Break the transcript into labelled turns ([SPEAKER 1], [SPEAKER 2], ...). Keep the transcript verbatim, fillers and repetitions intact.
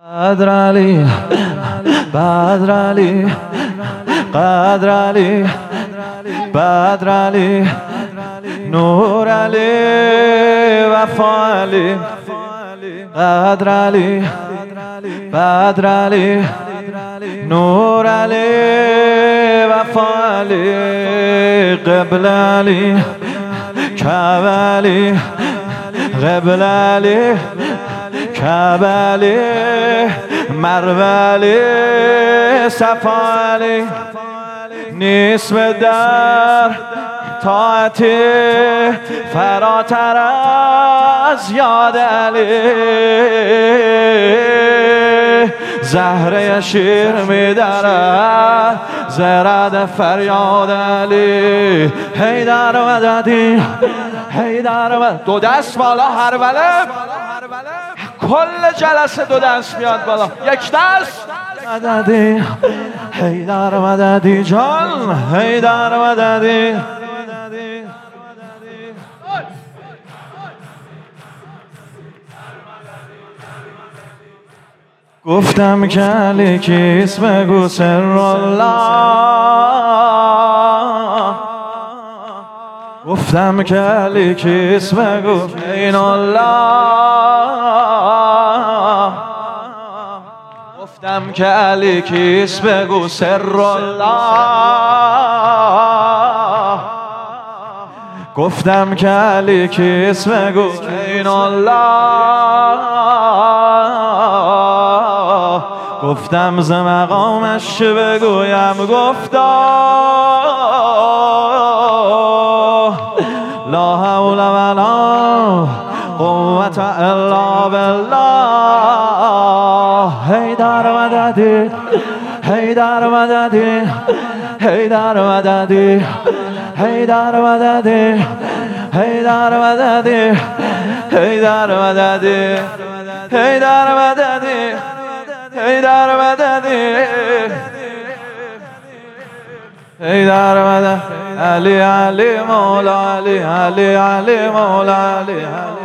[SPEAKER 1] قدر علی بدر علی قدر علی بدر علی نور علی وفا علی قدر علی بدر علی نور علی وفا علی قبل علی کعبه علی قبل علی کعبه علی مروه علی صفا علی نیست به در طاعتی فراتر از یاد علی زهره شیر میدرد زرد فریاد علی حیدر مددی حیدر مددی دو دست بالا هر بله کل جلسه دو دست میاد بالا یک دست مددی حیدر مددی جان حیدر مددی گفتم که علی کیست بگو سر الله گفتم که علی کیست بگو این الله گفتم که علی کیست بگو سر الله گفتم که علی کیست بگو این الله گفتم ز مقامش بگویم گفتا لا حول ولا قوة الا بالله حیدر مددی حیدر مددی حیدر مددی حیدر مددی حیدر مددی حیدر مددی حیدر مددی حیدر مددی حیدر مددی علی علی مولا علی علی علی مولا علی